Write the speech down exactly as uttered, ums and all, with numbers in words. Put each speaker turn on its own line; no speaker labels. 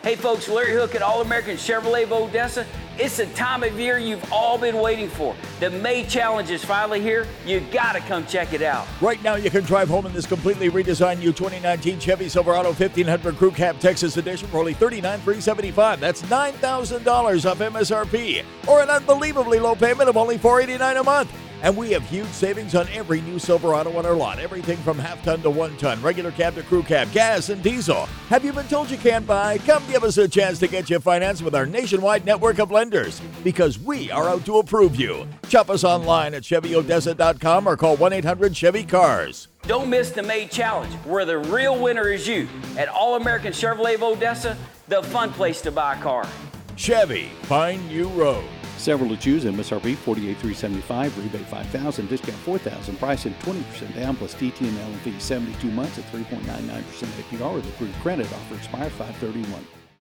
Hey folks, Larry Hook at All-American Chevrolet of Odessa. It's the time of year you've all been waiting for. The May Challenge is finally here. You gotta come check it out.
Right now you can drive home in this completely redesigned new twenty nineteen Chevy Silverado fifteen hundred Crew Cab Texas Edition for only thirty-nine thousand three hundred seventy-five dollars. That's nine thousand dollars off M S R P, or an unbelievably low payment of only four hundred eighty-nine dollars a month. And we have huge savings on every new Silverado on our lot. Everything from half ton to one ton, regular cab to crew cab, gas and diesel. Have you been told you can't buy? Come give us a chance to get you financed with our nationwide network of lenders, because we are out to approve you. Shop us online at Chevy Odessa dot com or call one eight hundred Chevy Cars.
Don't miss the May Challenge, where the real winner is you. At All-American Chevrolet of Odessa, the fun place to buy a car.
Chevy, find you road.
Several to choose. M S R P forty-eight thousand three hundred seventy-five dollars, rebate five thousand dollars, discount four thousand dollars, pricing twenty percent down plus T T and L and fee seventy-two months at three point nine nine percent A P R with approved credit. Offer expires five thirty-one.